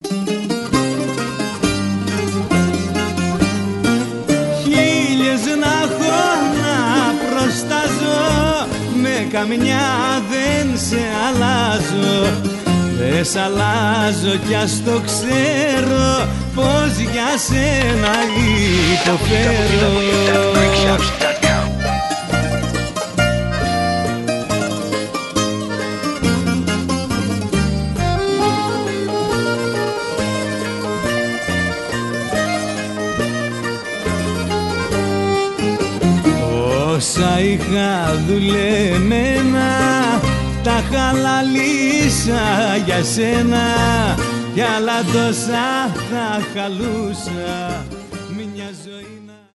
Χίλιες να έχω να προστάζω, με καμιά δεν σε αλλάζω. Δεν σ' αλλάζω κι ας το ξέρω, πως για σένα υποφέρω. Όσα είχα δουλεμένα τα χαλαλίσα για σένα, κι άλλα τόσα θα χαλούσα μια ζωή.